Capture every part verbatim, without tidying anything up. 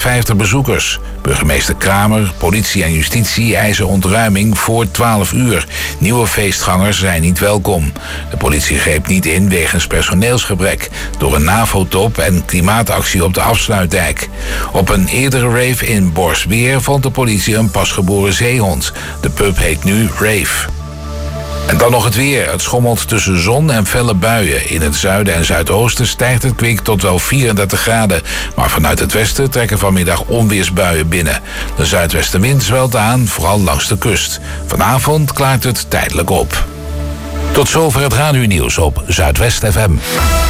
vijftig bezoekers. Burgemeester Kramer, politie en justitie eisen ontruiming voor twaalf uur. Nieuwe feestgangers zijn niet welkom. De politie greep niet in wegens personeelsgebrek, door een NAVO-top en klimaatactie op de afsluitdijk. Op een eerdere rave in Borsmeer vond de politie een pasgeboren zeehond. De pup heet nu Rave. En dan nog het weer. Het schommelt tussen zon en felle buien. In het zuiden en zuidoosten stijgt het kwik tot wel vierendertig graden. Maar vanuit het westen trekken vanmiddag onweersbuien binnen. De zuidwestenwind zwelt aan, vooral langs de kust. Vanavond klaart het tijdelijk op. Tot zover het radionieuws op Zuidwest F M.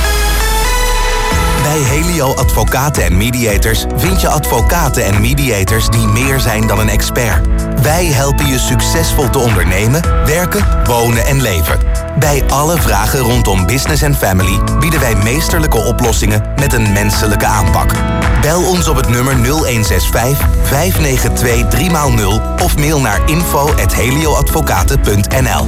Bij Helio Advocaten en Mediators vind je advocaten en mediators die meer zijn dan een expert. Wij helpen je succesvol te ondernemen, werken, wonen en leven. Bij alle vragen rondom business en family bieden wij meesterlijke oplossingen met een menselijke aanpak. Bel ons op het nummer nul een zes vijf, vijf negen twee, drie nul of mail naar info at helioadvocaten punt n l.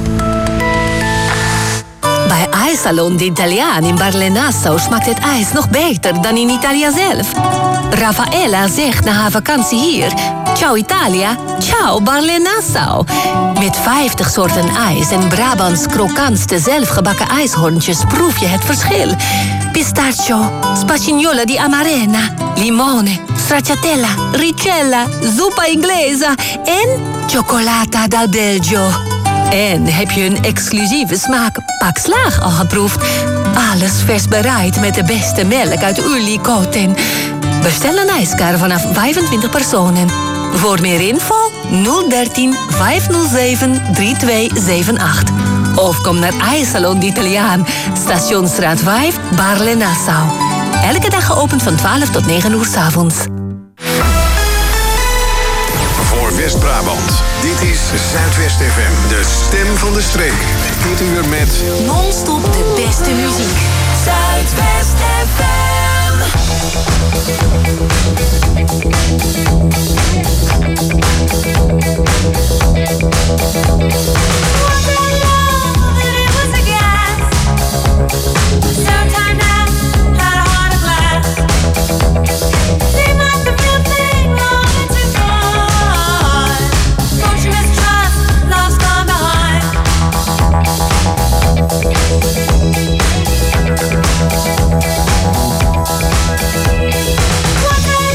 Bij IJssalon de Italiaan in Barle-Nassau smaakt het ijs nog beter dan in Italië zelf. Raffaella zegt na haar vakantie hier: ciao Italia, ciao Barle-Nassau. Met vijftig soorten ijs en Brabants krokantste zelfgebakken ijshoorntjes proef je het verschil. Pistachio, spagnola di amarena, limone, stracciatella, ricella, zuppa inglesa en cioccolata dal Belgio. En heb je een exclusieve smaak Pak Slaag al geproefd? Alles vers bereid met de beste melk uit Ullicoten. Bestel een ijskar vanaf vijfentwintig personen. Voor meer info nul dertien, vijfhonderdzeven, drieëntwintig acht. Of kom naar IJssalon de Italiaan, Stationsstraat vijf, Barle-Nassau. Elke dag geopend van twaalf tot negen uur 's avonds. Voor West-Brabant, dit is Zuidwest F M, de stem van de streek. Dit uur met non-stop de beste muziek. Zuidwest F M. What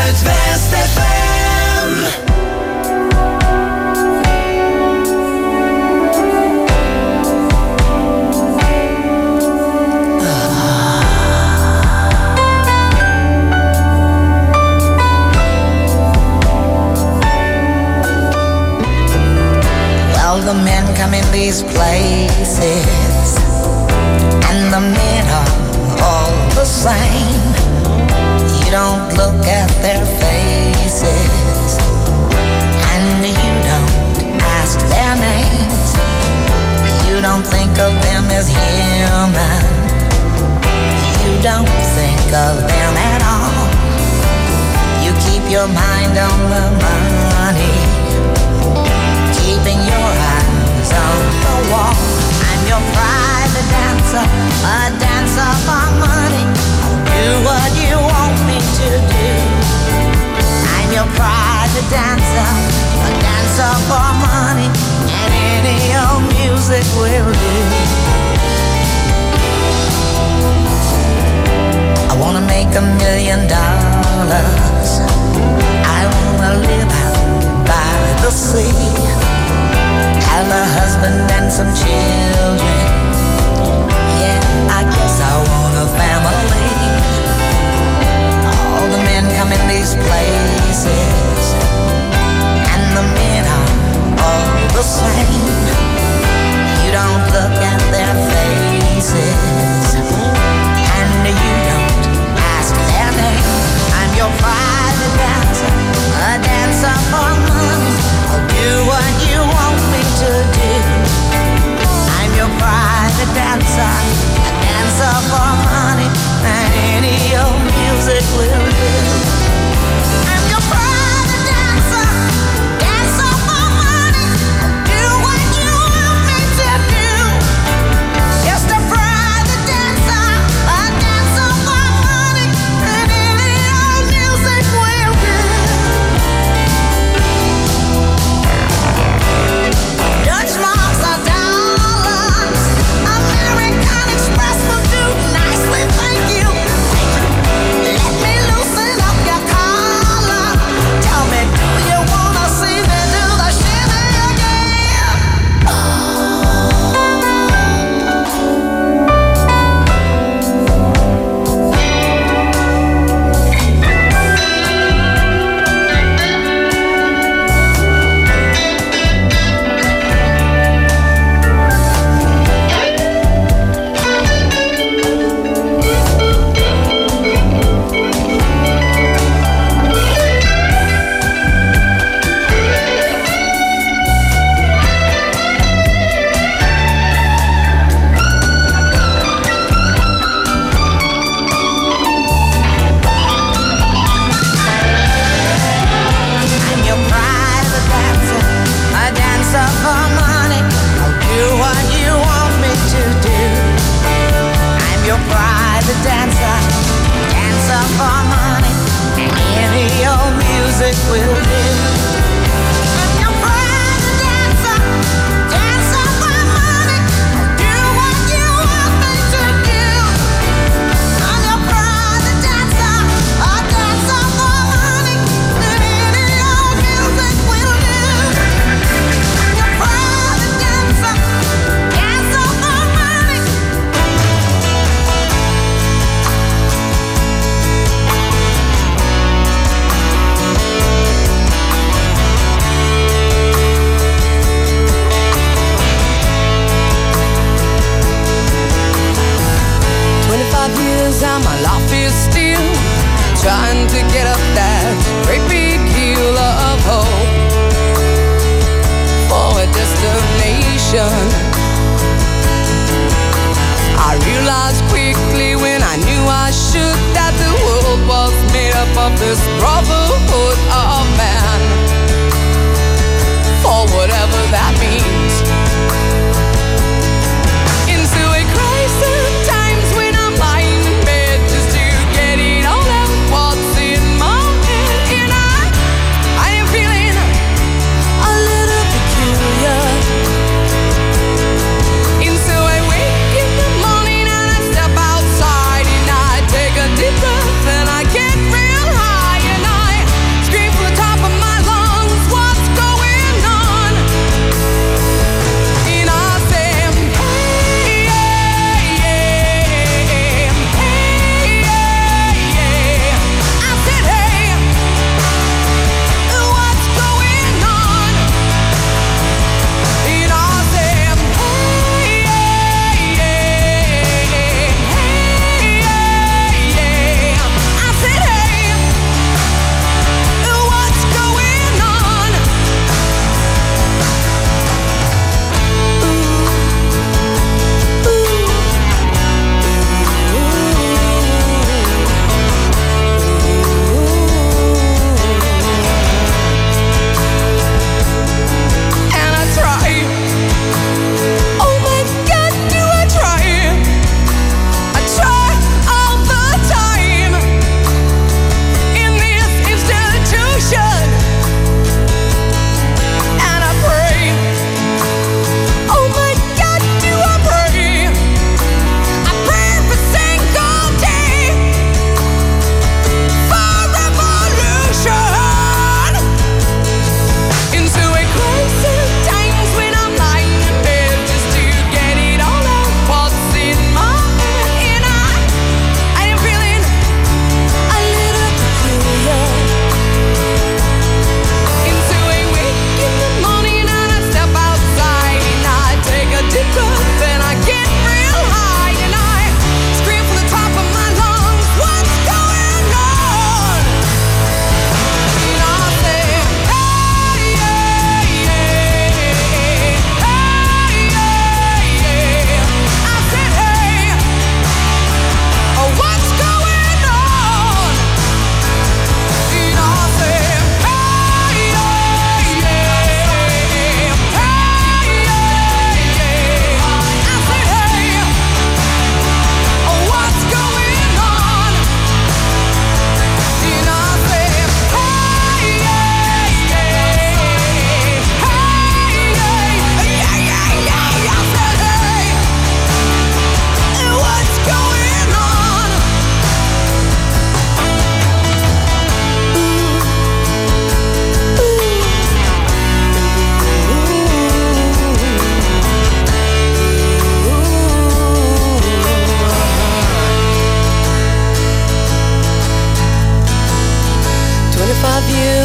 Zuidwest F M. Well, the men come in these places, and the men are all the same. You don't look at their faces, and you don't ask their names. You don't think of them as human. You don't think of them at all. You keep your mind on the money, keeping your eyes on the wall. I'm your private dancer, a dancer for money. Do what you want me to do. I'm your private dancer, a dancer for money, and any old music will do. I wanna make a million dollars. I wanna live out by the sea, have a husband and some children. Yeah, I guess I want a family. All the men come in these places, and the men are all the same. You don't look at their faces, and you don't ask their name. I'm your private dancer, a dancer for money. I'll do what you want me to do. I'm your private dancer, a dancer for money, and any old music will do. I'm your private dancer, dancer for money. I'll do what you want me to do. Just a private dancer, a dancer for money, and any old music will do. Dutch marks are dollars, American Express will do nicely, thank you. Let me loosen up your collar. Tell me, do you wanna see me do the shimmy again? I'm your private dancer, a dancer for money. I'll do what you want me to do. I'm your private dancer, dancer for money, and any old music will do. I'm your private dancer, dancer for money. I'll do what you want me to do. I'm your private dancer, a dancer for money, and any old music will do. I'm your private dancer, dancer for money.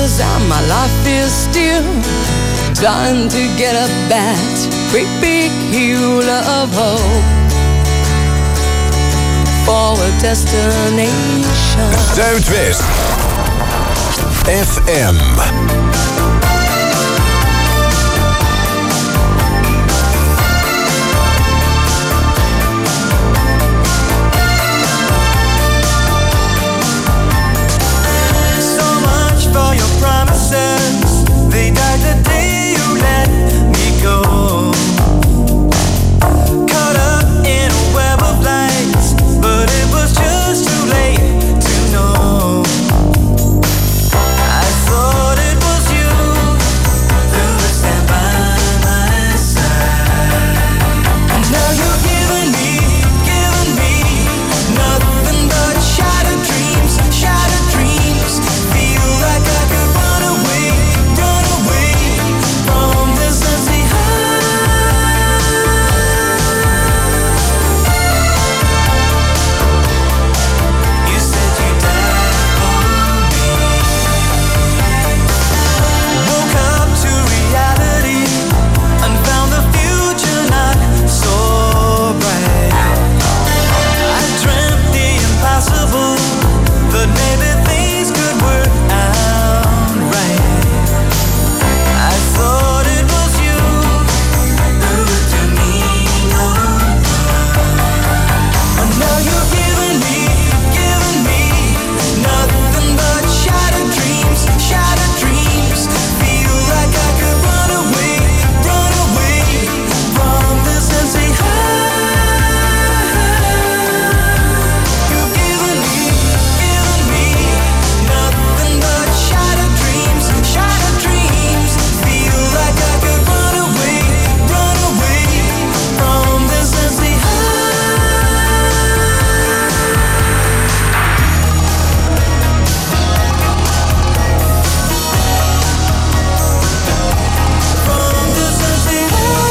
'cause my life is still trying to get up that great big hill of hope for a destination. Zuidwest F M. For your promises, they died the day you let me go. Caught up in a web of lights, but it was just too late to know. I thought it was you who would stand by my side. And now you're giving me, giving me nothing but shattered dreams, shattered dreams. Feel like I could run away, run away from this empty heart. You said you died for me. Woke up to reality and found the future not so bright. I dreamt the impossible, that maybe things could work out right. I thought it was you who would do me no harm. And now you're giving me, giving me nothing but shattered dreams, shattered dreams. Feel like I could run away, run away from this empty heart. You're giving me, giving me nothing but shattered dreams, shattered dreams. Feel like I could run away, run away from this empty from this empty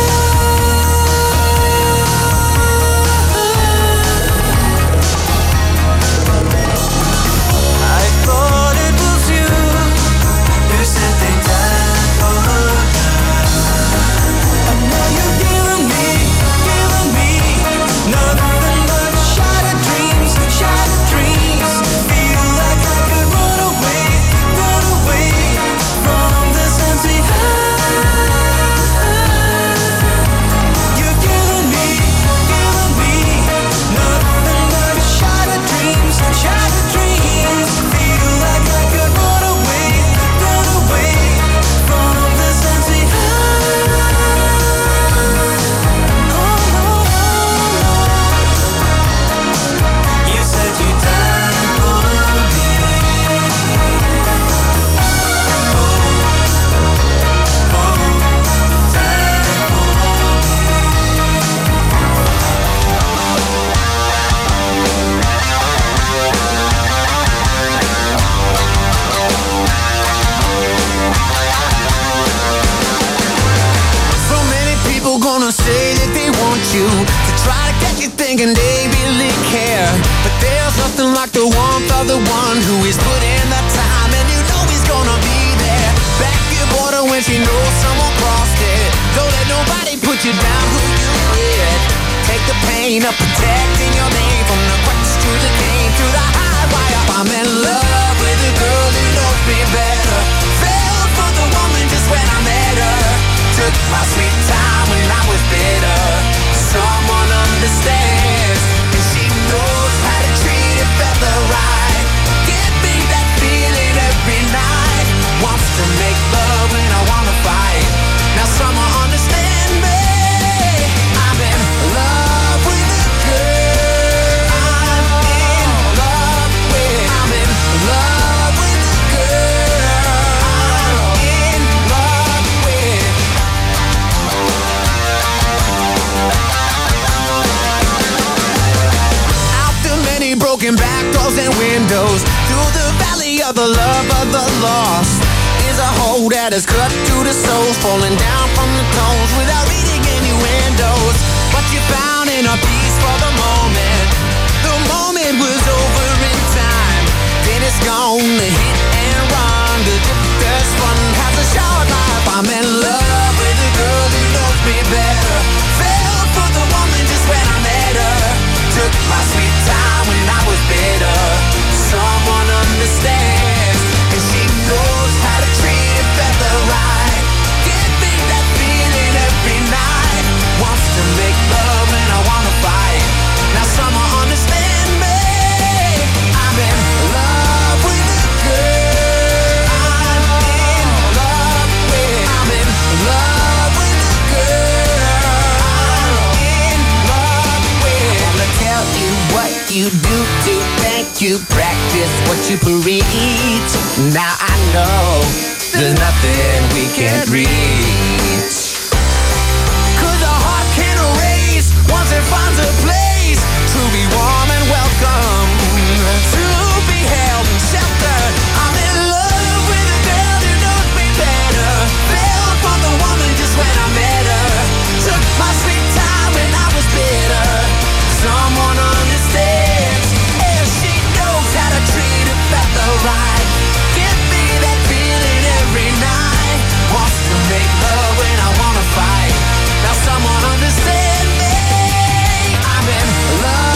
I thought it was you who said they died for love. And now you're giving me, giving me nothing but shattered dreams, shattered dreams. Feel like I could run away, run away from this empty heart. You're giving me, giving me nothing but shattered dreams, shattered dreams. Feel like I could run away, run away from this empty heart. Oh, no, no, no. You said you died for me. Oh, oh, died for So many people gonna say that they want you, to try to get you thinking they really care. But there's nothing like the warmth of the one who is put in the time, and you know he's gonna be there. Back your border when she knows someone crossed it. Don't let nobody put you down who you with. Take the pain of protecting your name, from the cracks to the game, to the high wire. I'm in love with a girl who knows me better. Fell for the woman just when I met her. Took my sweet time when I was bitter. Someone understands, and she knows how to treat a fella right. Give me that feeling every night. Wants to make love when I wanna fight. Now someone understand me. I'm in love with a girl. I'm in love with. I'm in love with a girl. I'm in love with. Out the many broken back doors and windows, through the valley of the love of the lost, is a hole that is cut to the soul, falling down from the tones without reading innuendos. But you found in a peace for the moment. The moment was over in time. Then it's gone, the hit and run, the, the, the You practice what you preach. Now I know there's nothing we can't reach. Cause a heart can erase once it finds a place to be warm and welcome, to be held and sheltered. I'm in love with a girl who knows me better. Fell for the woman just when I met her. Took my sweet time when I was bitter. Someone understands. Yeah, she knows how to treat a feather right. Give me that feeling every night. Wants to make love when I wanna fight. Now someone understand me. I'm in love.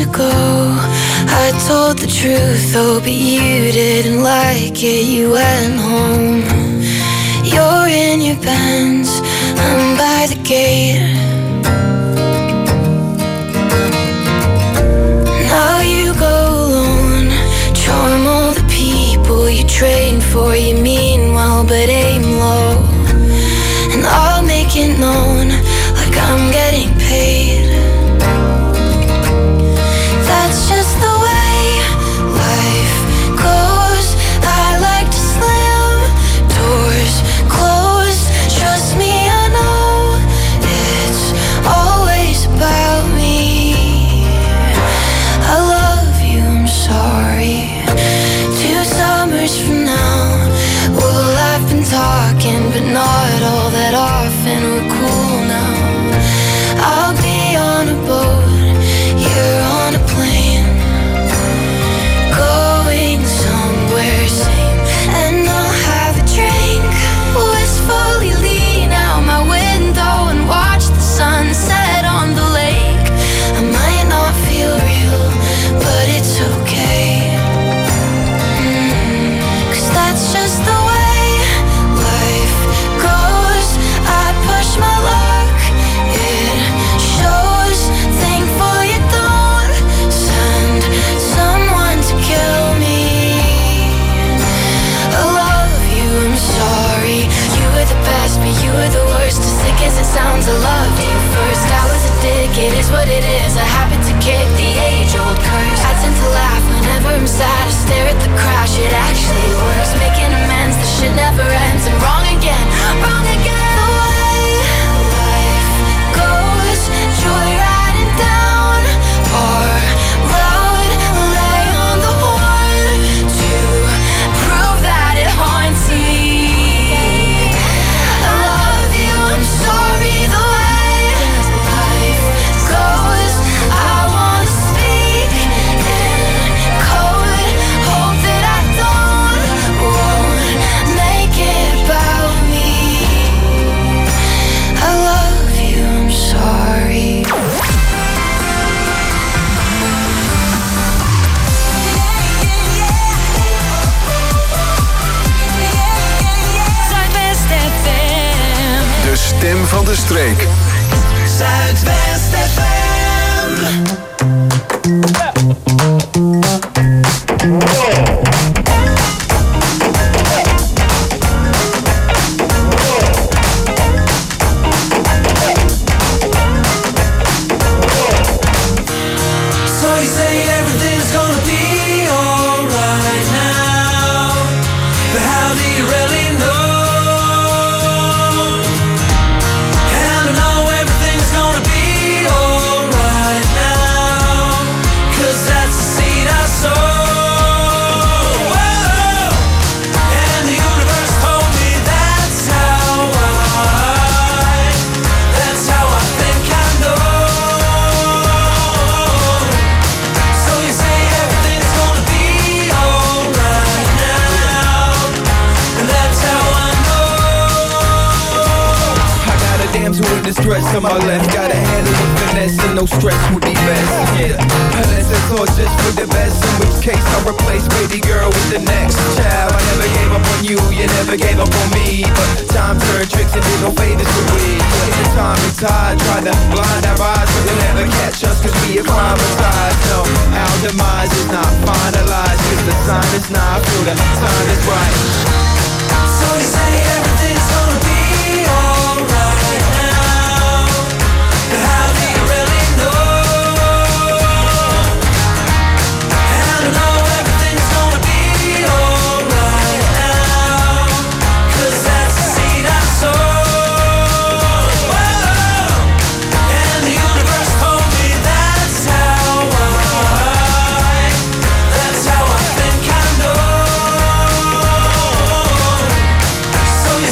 ago, I told the truth, oh, but you didn't like it. You went home. You're in your Benz, I'm by the gate. Now you go alone, charm all the people you train for. You mean well, but aim low. And I'll make it known, like I'm getting paid. That's just the way life goes. I like to slam doors closed. Trust me, I know it's always about me. I love you, I'm sorry. Two summers from now, we'll have been talking, but not all that often. We're cool now. I'll be on a boat, you're on a plane, going somewhere sane. And I'll have a drink, wistfully lean out my window and watch the sunset on the lake. I might not feel real, but it's okay. Mm, 'cause that's just the way life goes. I push my luck, it shows. Thankful you don't send someone to kill me. I love you, I'm sorry. You were the best, but you were the worst. As sick as it sounds, I loved you first. I was a dick, it is what it is. I happen to kick the age-old curse. I tend to laugh whenever I'm sad. I stare at the crash, it actually works. Making amends, the shit never ends. I'm wrong again, wrong again. The way life goes, joyriding down our road. Lay on the horn to prove that it haunts me. I love you, I'm sorry. The way life goes, I wanna speak in code. Hope that I don't, won't make it about me. I love you, I'm sorry. Zuidwest F M. De stem van de streek. Zuidwest F M. So you say everything's gonna be alright now, but how do you really know? And I know everything's gonna be alright now, 'cause that's the seed I sow. Whoa. And the universe told me that's how I, that's how I think I know. So you say everything's gonna be alright now, and that's how I know. I got a damsel in distress on my left. Got a handle with finesse and no stress would be best. Yeah, unless it's all just for the best. In which case I'll replace baby girl with the next child. I never gave up on you, you never gave up on me. But time turned tricks and did no favors for we. The time is hard, try to blind our eyes, but they'll never catch us 'cause we acclimatized. No, our demise is not finalized, 'cause the sign is not, I feel the time is right. So you say everything's gonna be alright now, but how do you really know? And I know everything's gonna be alright now, 'cause that's the seed I sow. Whoa. And the universe told me that's how I, that's how I think I know. So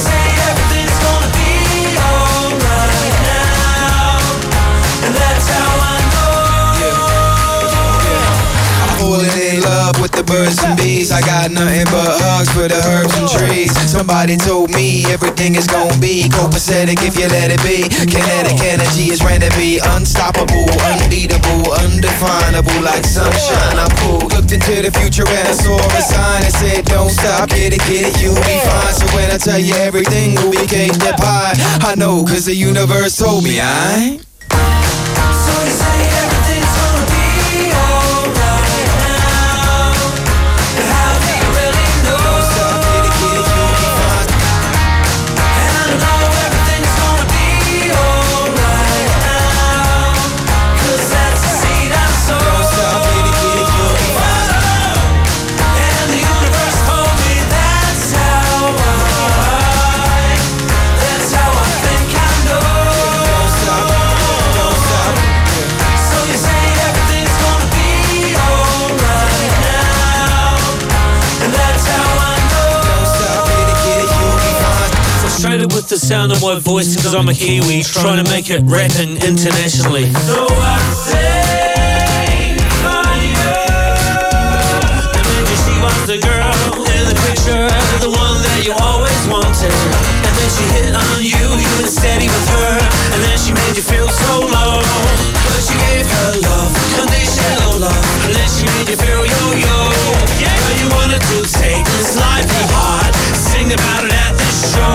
birds and bees. I got nothing but hugs for the herbs and trees. Somebody told me everything is gonna be copacetic if you let it be. Kinetic energy is ready to be unstoppable, unbeatable, undefinable, like sunshine. I'm cool. Looked into the future and I saw a sign that said, don't stop, get it, get it, you'll be fine. So when I tell you everything will be cake that pie, I know, cause the universe told me, I. So you say everything's gonna be alright now, but how do you really know? Don't stop, get it, get it, you'll be fine. And I know everything's gonna be alright now, cause that's the seed I sow. Don't stop, get it, get it, you'll be fine. And the universe told me that's how I, that's how I think I know. Don't stop, don't stop. So you say everything's gonna be alright now, and that's how I know. Don't stop, get it, get it, you'll be fine. Frustrated with the sound of my voice because I'm a Kiwi, trying to make it rapping internationally. So I sing for you. And then she was the girl in the picture, the one that you always wanted. And then she hit on you, you were steady with her, and then she made you feel so low. But you gave her love, conditional love, and then she made you feel yo-yo. Yeah, you wanted to take this life to heart, sing about it at this show.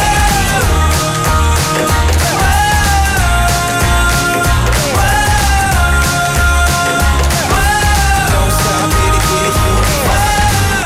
Don't stop, get it, get it, you'll be fine.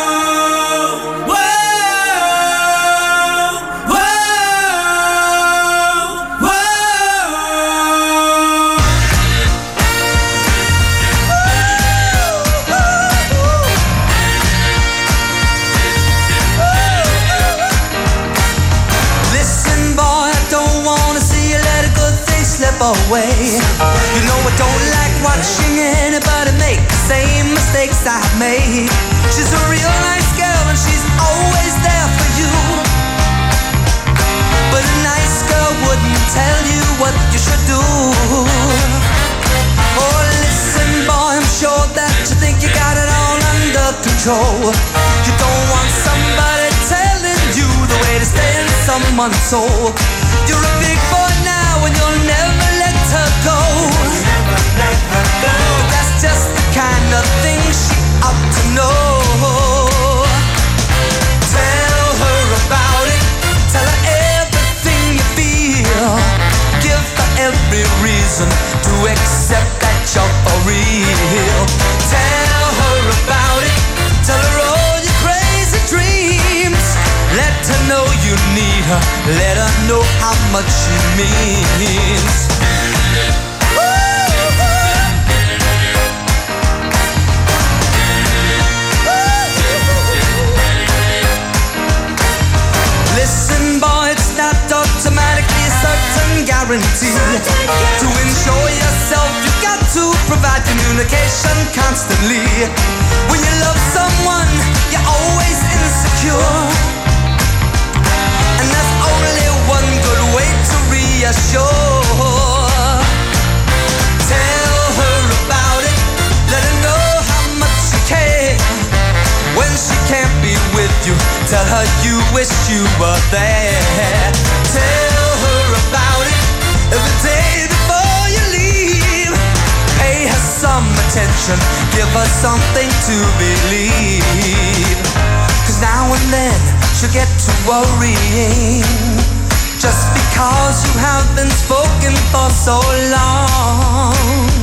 Listen, boy, I don't wanna see you let a good thing slip away. You know I don't like watching anybody make the same mistakes I've made. She's a real nice girl and she's always there for you. But a nice girl wouldn't tell you what you should do. Oh, listen, boy, I'm sure that you think you got it all under control. You don't want somebody telling you the way to stay in someone's soul. You're a big boy now and you'll never let her go. Never let her go. But that's just the kind of thing she ought to know. Tell her about it. Tell her everything you feel. Give her every reason to accept that you're for real. Tell her about it. Tell her all your crazy dreams. Let her know you need her. Let her know how much she means. Listen, boy, it's not automatically a certain guarantee. To ensure yourself, you got to provide communication constantly. When you love someone, you're always insecure. And there's only one good way to reassure. Tell her about it. Let her know how much you care. When she can't be with you, tell her you wish you were there. Tell her about it every day before you leave. Pay her some attention, give her something to believe. Cause now and then she'll get to worrying, just because you have been spoken for so long.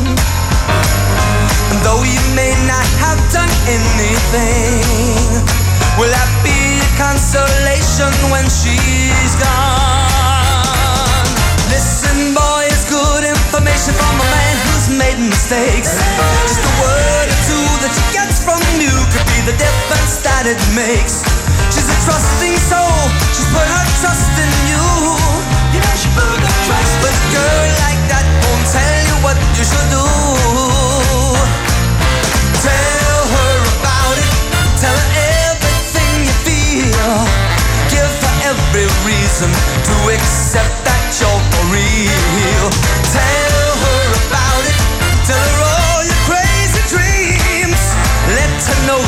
And though you may not have done anything, will that be a consolation when she's gone? Listen, boy, it's good information from a man who's made mistakes. Just a word or two that she gets from you could be the difference that it makes. She's a trusting soul, she's put her trust in you. You know she put her trust. But a girl like that won't tell you what you should do. Tell her about it. Tell her everything you feel. Give her every reason to accept that you're for real. Tell her about it. Tell her all your crazy dreams. Let her know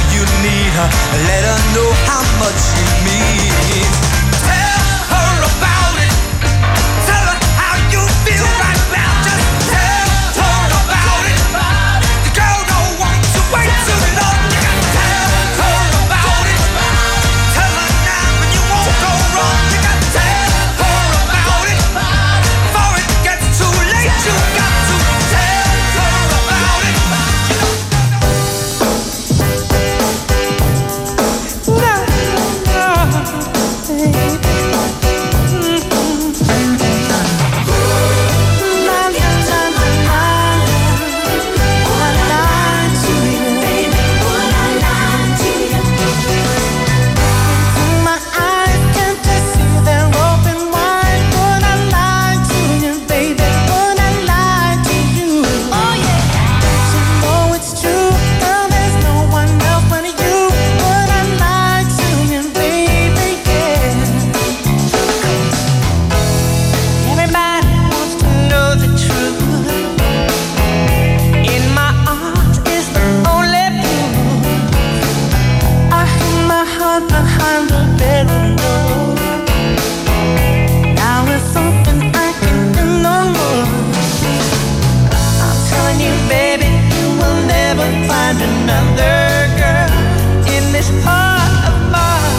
never find another girl in this heart of mine.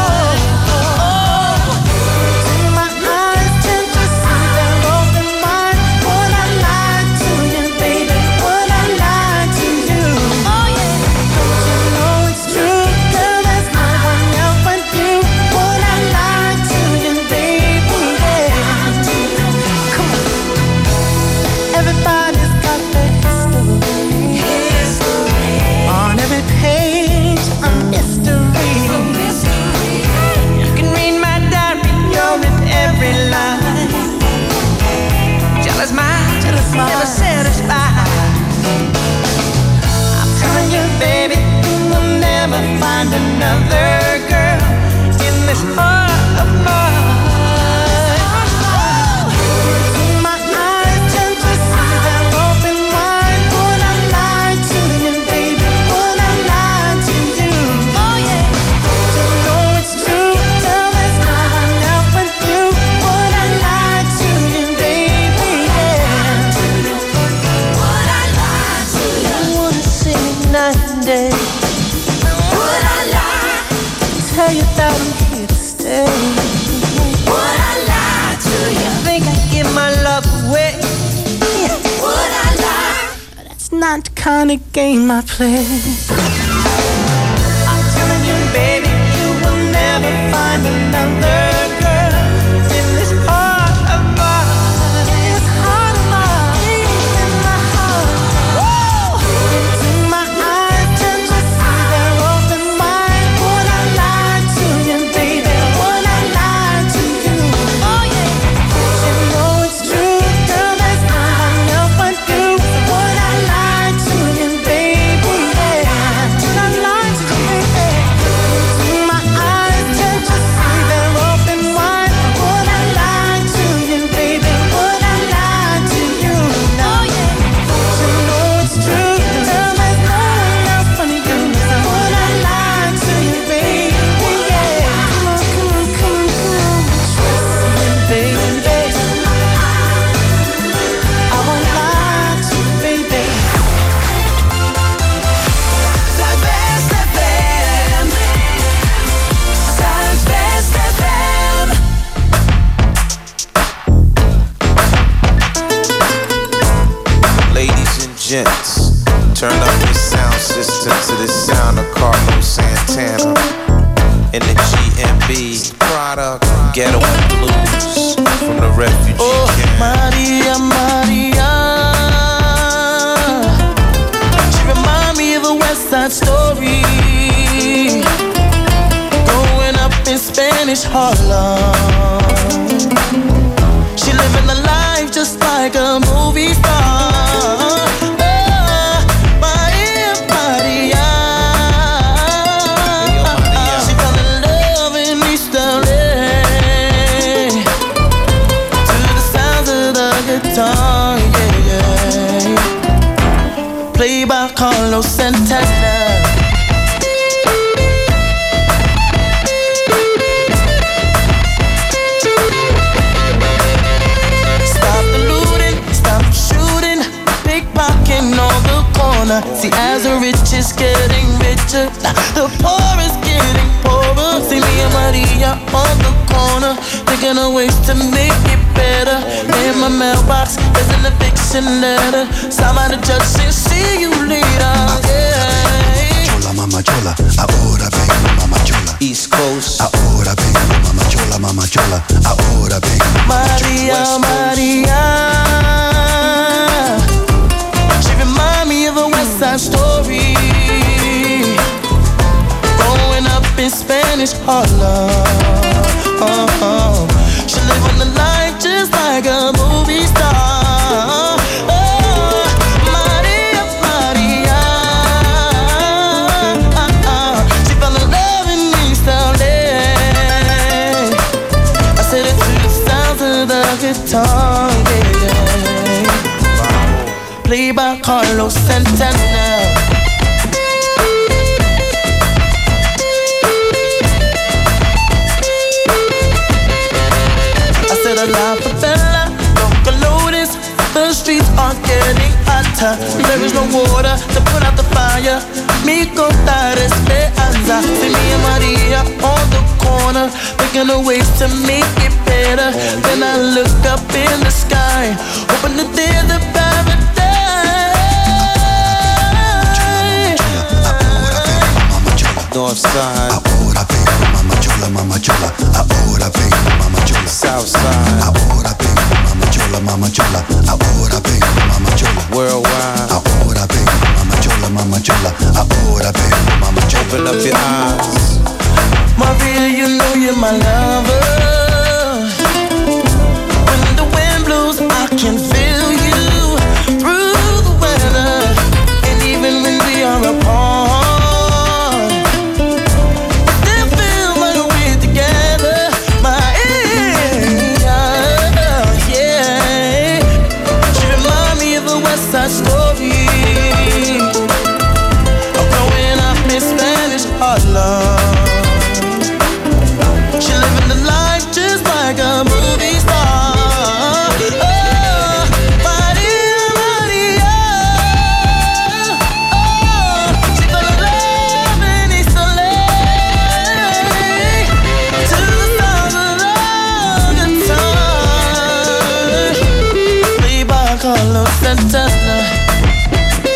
Oh, my eyes tend to see their open mind. Would I lie to you, baby? Would I lie to you? Oh yeah, don't you know it's true? Girl, there's no one else but you. Would I lie to you, baby? Yeah. Come on. Everybody's got their history. On every page, a mystery. You can read my diary, you're in every line. Jealous mind, jealous mind, never satisfied. I'm telling you, baby, you will never find another girl in this heart of mine. My eyes tend to see their open wide. Would I lie to you, baby? Would I lie to you? Oh yeah, you know it's true. Girl, there's no one else but you. Would I lie to you, baby? Yeah. Would I lie to you? I wanna sing it night and day. Would I lie? Tell you that I'm here to stay. Would I lie to you? Think I give my love away? Would I lie? That's not the kind of game I play. I'm telling you, baby, you will never find another girl in this heart of mine. This heart of mine, in my heart. Into my eyes, tend to see their open mind. Would I lie to you, baby? Would I lie to you? Oh yeah, you know it's true. Girl, there's no one else but you. Would I lie to you, baby? Yeah. Would I lie to you, baby? Into my eyes, tend to see their open wide. Would I lie to you, baby? Would I lie to you? No, yeah, you know it's true. Girl, there's no one else but you. Would I lie to you, baby? Yeah. Come on, come on, come on, come on. Trust me, baby. I won't lie to you, baby. Zuidwest F M. Zuidwest F M. Ladies and gents, turn up your sound system to the sound of Carlos Santana in the G M B product Ghetto and Blues from the refugee Oh, camp. Maria, Maria. She remind me of a West Side Story. Growing up in Spanish Harlem. She living a life just like a movie star. Oh, Maria, Maria. She fell in love in East L A to the sounds of the guitar, yeah, yeah. Played by Carlos Santana. Stop the looting, stop the shooting, pickpocketing on the corner. See, as the rich is getting richer, the poor is getting poorer. See me and Maria on the corner, thinking of ways to make it better. In my mailbox, there's an eviction letter. Signed by the judge saying, see you later. Yeah. Chola, mama chola, ahora vengo, mama chola. East Coast. Ahora vengo, mama chola, mama chola. Ahora vengo, Maria, Maria. She remind me of a West Side Story. Growing up in Spanish Harlem. Oh, oh. She live on the life just like a movie star. Oh, Maria, Maria. She fell in love in East L A. I said it to the sounds of the guitar, yeah, yeah. Played by Carlos Santana. I said a la favela, local lotus. The streets are getting hotter. There is no water to put out the fire. Mi contar esperanza. See me and Maria on the corner, thinking of ways to make it better. Then I look up in the sky, hoping that there's a paradise. North side. Ahora vengo, mama chola, mama chola. Ahora vengo, mama chola. South side. Ahora vengo, mama chola, mama chola. Ahora vengo, mama chola. Worldwide. Ahora vengo, mama chola, mama chola. Ahora vengo, mama chola. Open up your eyes. Maria, you know you're my lover. When the wind blows, I can feel you through the weather. And even when we are apart, story of growing up in Spanish Harlem. She living the life just like a movie star. Oh, Maria, Maria. Oh, she fell in love in East L A to the sound of the guitar. Played by Carlos Santana.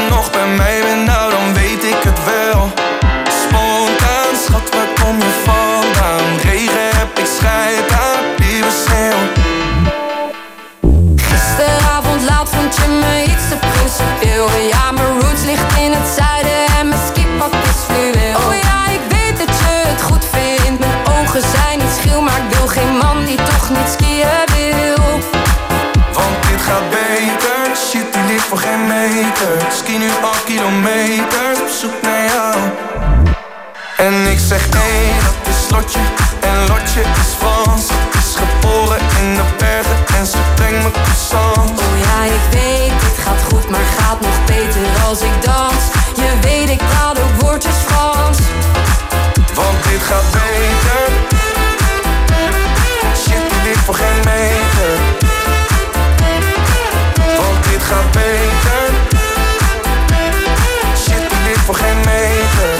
nog bij mij bent, nou dan weet ik het wel. Spontaan, schat, waar kom je vandaan? Regen heb ik scheid aan, lieve sneeuw. Gisteravond laat vond je me iets te principieel. Ja, mijn roots ligt in het zuiden en mijn skipak is fluweel. Oh ja, ik weet dat je het goed vindt. Mijn ogen zijn niet schil, maar ik wil geen man die toch niet skiën wil. Want dit gaat beter, shit die ligt voor geen meter. Ski nu al kilometers, op zoek naar jou. En ik zeg nee, dat is Lotje, en Lotje is Frans. Is geboren in de bergen en ze brengt me croissant. Oh ja, ik weet, dit gaat goed, maar gaat nog beter als ik dans. Je weet, ik praat ook woordjes Frans. Want dit gaat beter, shit die ligt voor geen meter. Want dit gaat beter, shit die ligt voor geen meter.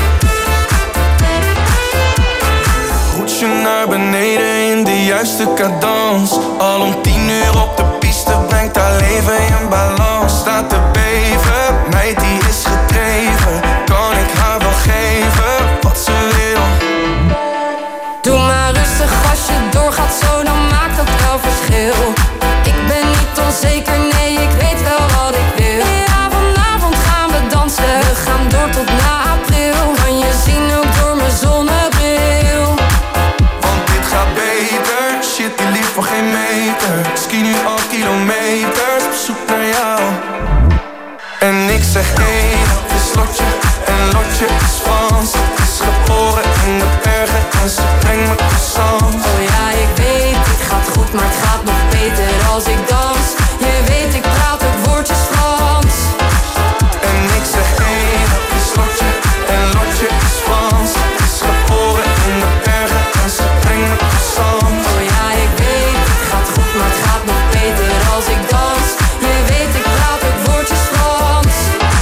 Roetsje naar beneden in de juiste cadans. Al om tien uur op de piste brengt haar leven in balans. Staat te beven, meid die is gedreven. Kan ik haar wel geven wat ze wil? Doe maar rustig als je doorgaat zo, dan maakt dat wel verschil. Ik ben niet onzeker, nee, ik weet wel wat ik wil. Ja, vanavond gaan we dansen, we gaan door tot na april. Kan je zien ook door mijn zonnebril. Want dit gaat beter, shit die ligt voor geen meter. Ski nu al kilometers, op zoek naar jou. En ik zeg hey, dat is Lotje, en Lotje is Frans. Is geboren in de bergen en ze brengt me croissant. Oh ja, ik weet, het gaat goed, maar het gaat nog beter als ik dans. Je weet, ik praat ook woordjes Frans. En ik zeg hey, dat is Lotje, en Lotje is Frans. Is geboren in de bergen en ze brengt me croissant. Oh ja, ik weet, het gaat goed, maar het gaat nog beter als ik dans. Je weet, ik praat ook woordjes Frans.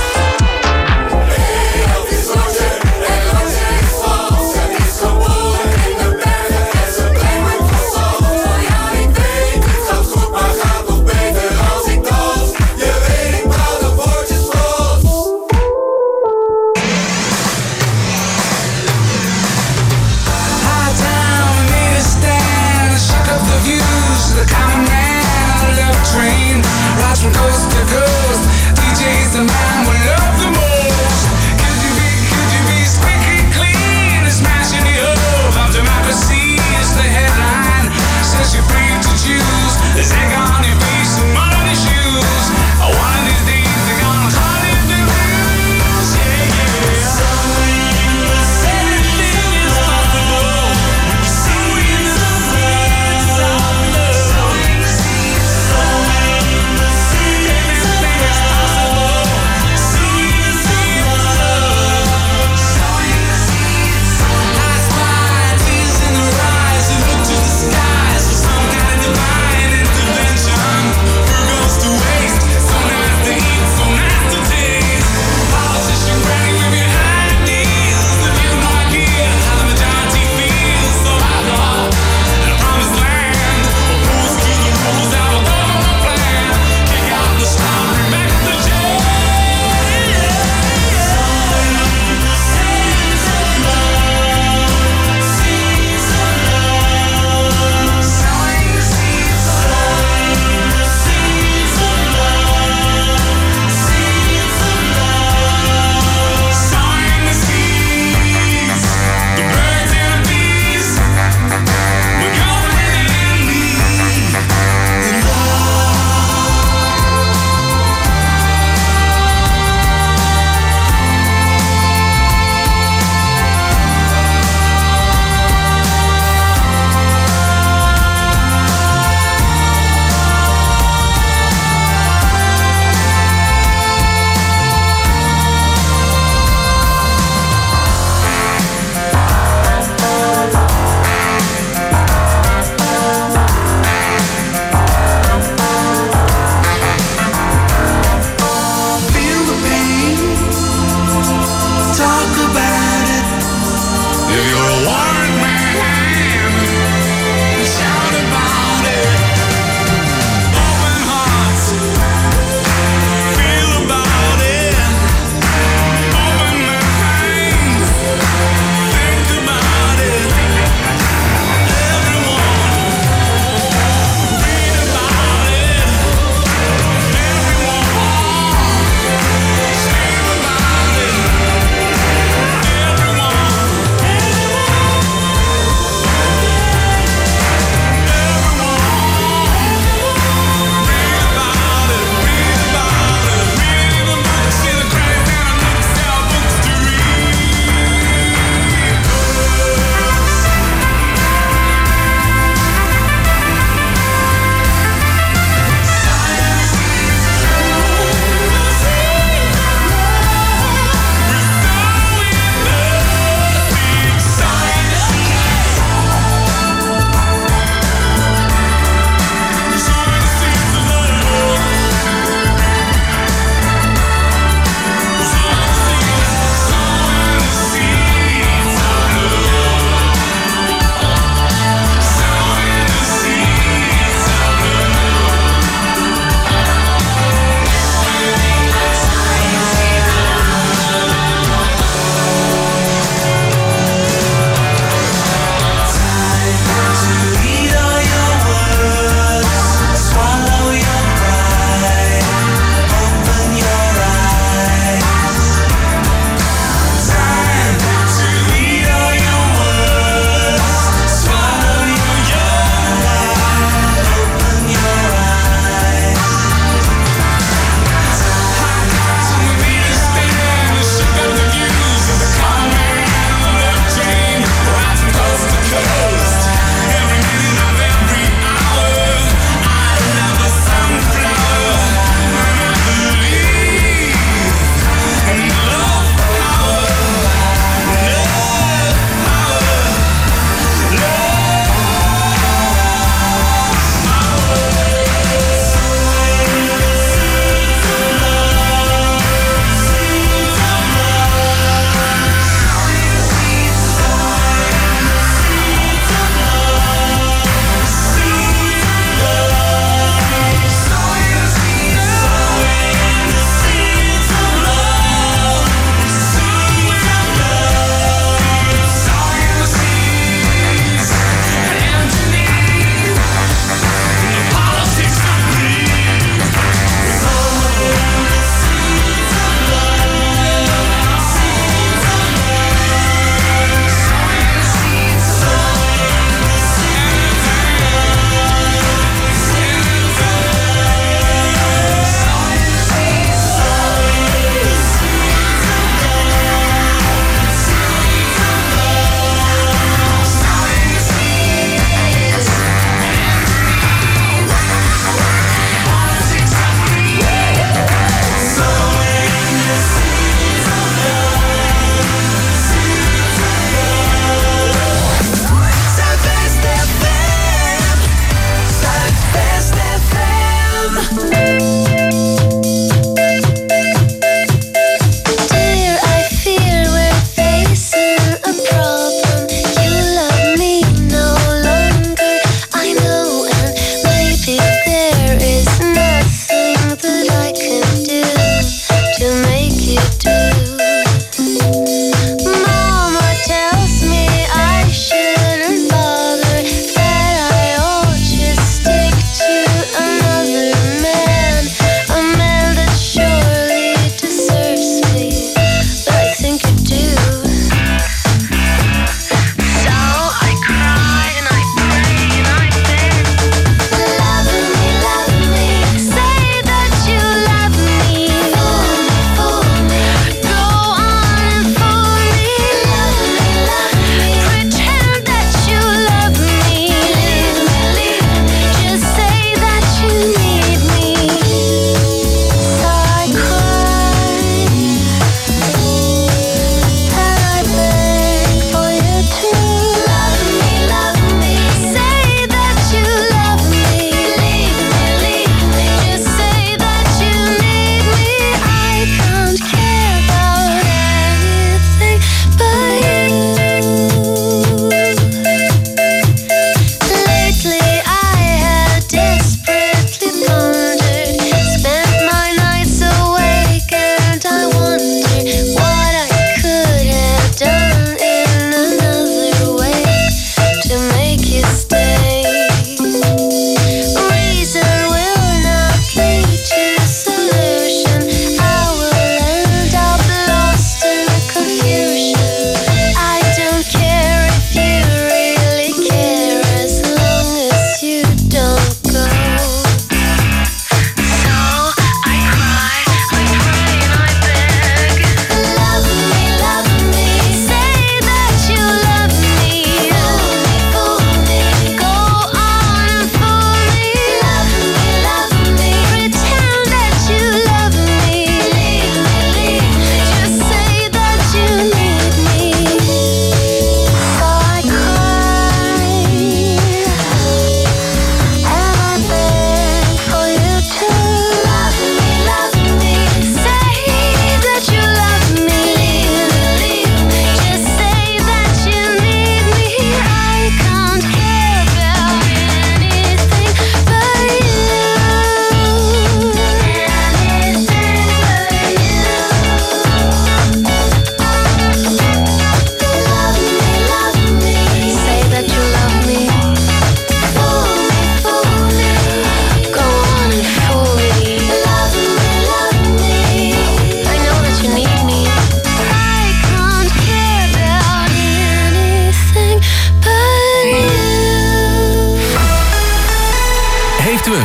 Hey, dat is Lotje, en Lotje is Frans. Ze is geboren in de bergen en ze brengt me croissant. Oh ja, ik weet, het gaat goed, maar gaat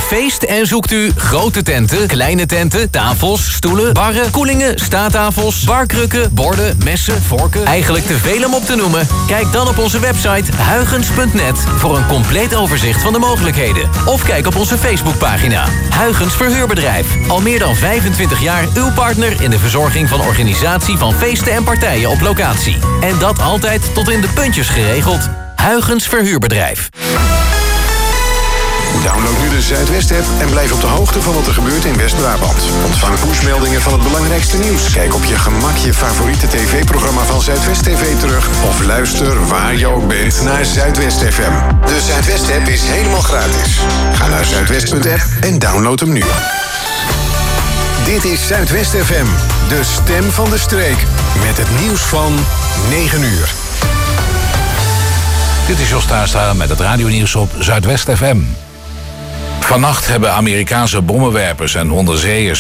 feest en zoekt u grote tenten, kleine tenten, tafels, stoelen, barren, koelingen, staattafels, barkrukken, borden, messen, vorken. Eigenlijk te veel om op te noemen? Kijk dan op onze website huygens punt net voor een compleet overzicht van de mogelijkheden. Of kijk op onze Facebookpagina. Huygens Verhuurbedrijf. Al meer dan vijfentwintig jaar uw partner in de verzorging van organisatie van feesten en partijen op locatie. En dat altijd tot in de puntjes geregeld. Huygens Verhuurbedrijf. Download nu de Zuidwest-app en blijf op de hoogte van wat er gebeurt in West-Brabant. Ontvang pushmeldingen van het belangrijkste nieuws. Kijk op je gemak je favoriete tv-programma van Zuidwest T V terug. Of luister waar je ook bent naar Zuidwest F M. De Zuidwest-app is helemaal gratis. Ga naar zuidwest punt app en download hem nu. Dit is Zuidwest F M, de stem van de streek. Met het nieuws van negen uur. Dit is Jos Taarstra met het radionieuws op Zuidwest F M. Vannacht hebben Amerikaanse bommenwerpers en onderzeeërs